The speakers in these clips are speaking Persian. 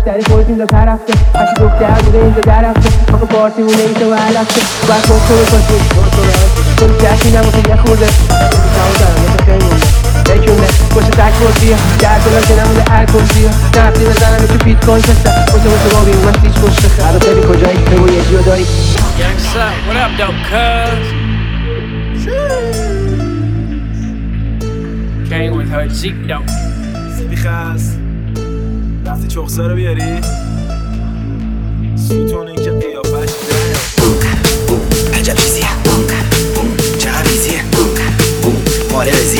دفتری خودت اینجا طرفته هرچی دختر بوده اینجا درفته آقا پارتی مونه اینجا ورلفته باید کنترل کنی کنی کسی نموزه یه خورده تمام دارم یه خیلی مونده بکنه باشه تک بردی درد دلم که نمونده الکلزی نفتی بزنم که بیت کوین کستم باشه بابی اومد تیچ کشته خرا داری کجایی بگو یه جیو داری Gangsta, what up though, cuz? Came with her Zeke though. سیبی خست رفتی چخصه رو بیاری سوتون این که قیافش عجب چیزیه چقدر بیزیه ماله بزیه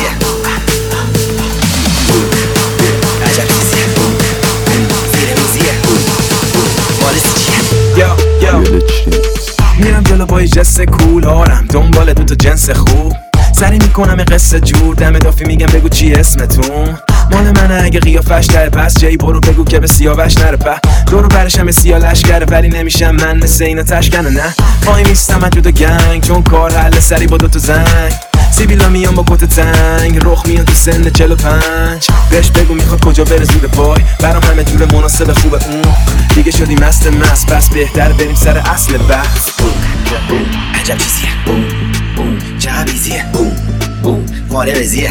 عجب چیزیه زیر میزیه ماله سیچیه میرم جلو با یه جست کول هارم دنبال دوتا جنس خوب سری میکنم یه قصه جور دم دافی میگم بگو چی اسمتون مال منه اگه قیافش تره پس جایی برو بگو که به سیاوش نره دورو برشم سیا لشکره ولی نمیشم من مثل اینا تشکنه نه پای میستم من جدا گنگ چون کار حل سری با دوتا زنگ سیبیلا میان با کت تنگ رخ میان تو سن 45 بهش بگو میخواد کجا بره زود پای برام همه جور مناسب خوبه اون دیگه شدی مست پس بهتر بریم سر اصل بحث عجب چیزیه چقدر بیزیه ماله بزیه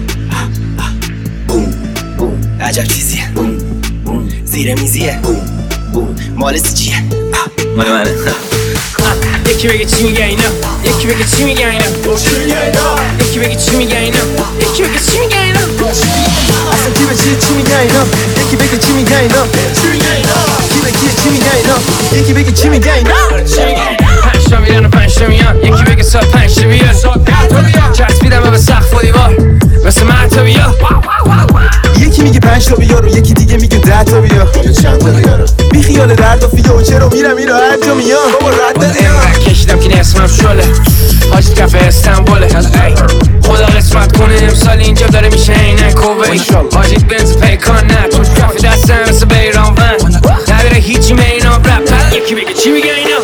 عجب چیزیه زیر میزیه مال سیچیه مال منه یکی بگه چی میگه اینا یکی بگه چی میگه اینا یکی بگه چی میگه اینا یکی بگه چی میگه اینا اصلا کی به چی میگه اینا یکی بگه چی میگه اینا کی به چی میگه اینا یکی بگه چی میگه اینا 5 تا میرن و 5 تا میان یکی بگه ساعت 5 تا بیاد چسبیدم به سقف و دیوار مثل مرتا بیا یکی میگه 5 تا بیار و یکی دیگه میگه 10 تا بیار چند تا بیار بی خیال درد و فیو چرا میرم اینو هر جا میام بابا رد دادی کشیدم که نسمم شله حاجی کفه استنبوله خدا قسمت کنه امسال اینجا داره میشه اینه کوبی حاجی بنز پیکان نه توش کفه دستم مثل بیران ون نداره هیچی مینام رپ یکی بگه چی میگه اینا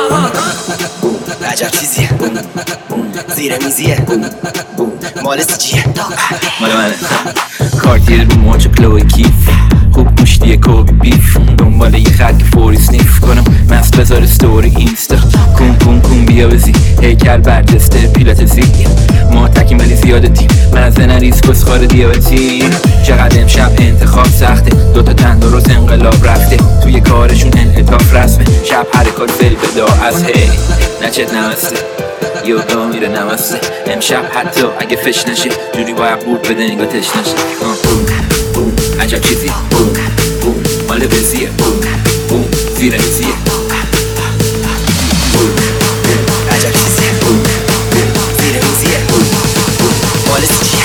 عجب چیزیه زیر میزیه مال سیچیه مال منه کارتیر رو موچ کلوی کیف خوب گوشتی کوبی بیف دنبال یه خط فوری سنیف کنم مست بذار ستوری اینستا کون بیا بزی هیکل برجسته پیلات زی ما تکیم ولی زیاده تیم مزه نریز کسخار دیابتی چقدر امشب انتخاب سخته دوتا تندرست انقلاب رفته توی کارشون انعطاف رسمه شب حرکات فل بدا از هی نچت نمسته یوگا میره نمسته امشب حتی اگه فش نشه جوری باید بود بده انگاه تش نشه عجب چیزی مال بزیه زیر میزیه عجب چیزیه زیر میزیه مال سیچیه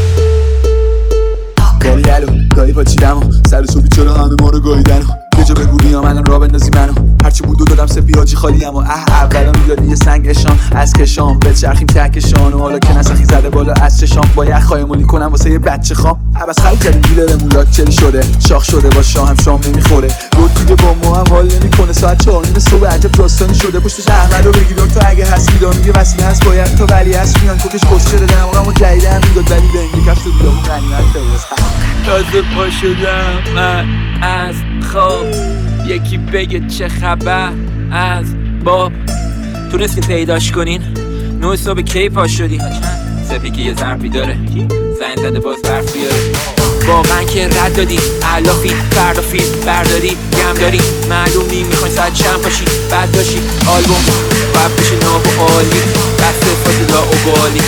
گاهی پاچیدم و سر صبحی چرا همه ما رو گاهیدن و یه جا بگو بیام الان را بندازی منو هرچی بودو دادم سپیاجی خالیم و اولا میدادی یه سنگ اشان از کشام به چرخیم تکشان و حالا که نسخی زده بالا از چشام با یه خایمونی کنم واسه یه بچه خام عباس خیلی کردیم دیلر مولاک چلی شده شاخ شده با شام شام نمیخوره رود دیگه با ما هم حال نمیکنه ساعت 4 صبح عجب داستانی شده پشتش احمدو بگیرم تو اگه هست میدونم میگه وسیله هست باید تو ولی هست میان کوکش کس شده دماغمو جدیدن میداد ولی به این کفش تو بیامون غنیمت فرست تازه پا شدم من از خواب یکی بگه چه خبر از باب تونست که پیداش کنین 9 صبح کی پا شدی سپی که یه ظرفی داره زنگ زده باز برف بیاره واقعا که رد دادی علافی فردا فیلم برداری گم داری معلوم نیم میخواین ساعت چند پاشی بعد داشی آلبوم باید بشه ناب و عالی دست فاضلا و بالی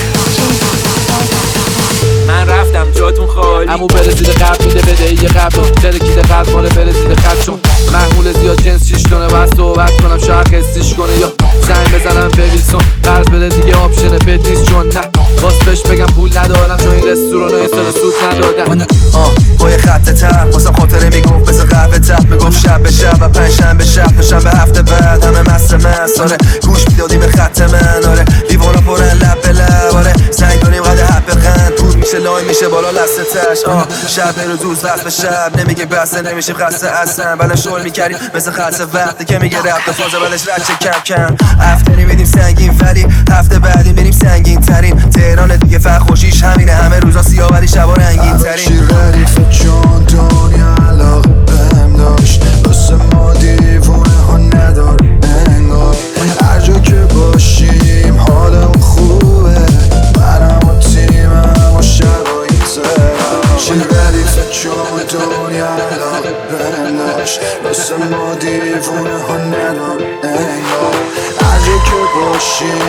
من رفتم جاتون خالی امو برزیده قبل میده بده یه قبل دل کیده قلب مال برزیده خط چون محمول زیاد جنس شیش کنه و صحبت کنم شاید قصیش کنه یا زنگ بزنم به ویلسون قرض بده دیگه آپشن بد نیست چون نه باز بهش بگم پول ندارم چون این رستوران های سال سود ندادن با یه خط تر واسه خاطره میگفت بذار قهوه تر میگفت شب به شب و پنجشنبه شب تا شب هفته بعد همه مست مساره گوش میدادیم به خط من آره لیوانا پرن لب به لب آره زنگ کنیم قد حب قند بود میشه لای میشه بالا لسته تش شب روز روز وقت به شب نمیگه بسته نمیشه خسته اصلا بله شل میکردیم مثل خلصه وقتی که میگه رفت فازه بلش رچه کم کم هفته میدیم سنگین ولی هفته بعدی بریم سنگین ترین تهران دیگه فخوشیش همینه همه روزا سیاه ولی شبا رنگین ترین ردیف جان دنیا علاقه بهم داشت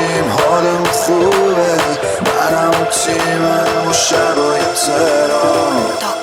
باشیم حالم خوبه، منم و تیمم و شبای تهران.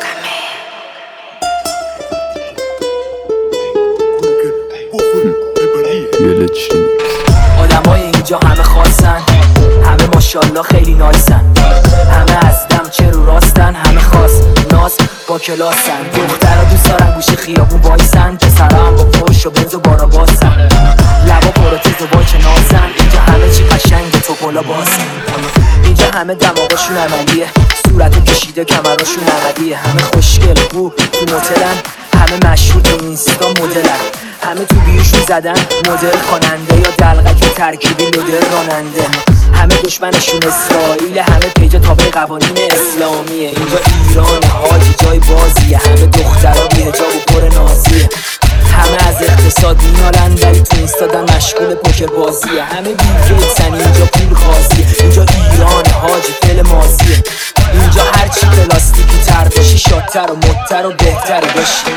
آدمای اینجا همه خاصن، همه ماشالله خیلی نایسن، همه از دم چه رو راستن، همه خاص ناز با کلاسن. دخترها دوست دارن گوشه خیابون وایسن، پسرها هم با پرش و بنز و بارا باسن، لبا پروتز و باک نازن. اینجا همه چی قشنگه تو پلا باسن، اینجا همه دماغاشون عملیه، صورت کشیده کمراشون عملیه، همه خوشگل بو تو موتلن، همه مشهور تو اینستا مدلن، همه تو بیوشون زدن مدل خواننده یا دلغک ترکیبی لودر راننده، همه دشمنشون اسرائیل، همه پیجا تابع قوانین اسلامیه. اینجا ایران حاجی جای بازیه، همه دخترها بی حجاب و پر نازیه، همه از اقتصاد مینالن ولی تو اینستادن مشغول پوکر بازیه، همه بیلگیتسن اینجا پول خاصیه. اینجا ایران حاجی فعل ماضیه، اینجا هرچی پلاستیکی تر باشی شادتر و مدتر و بهتر باشی.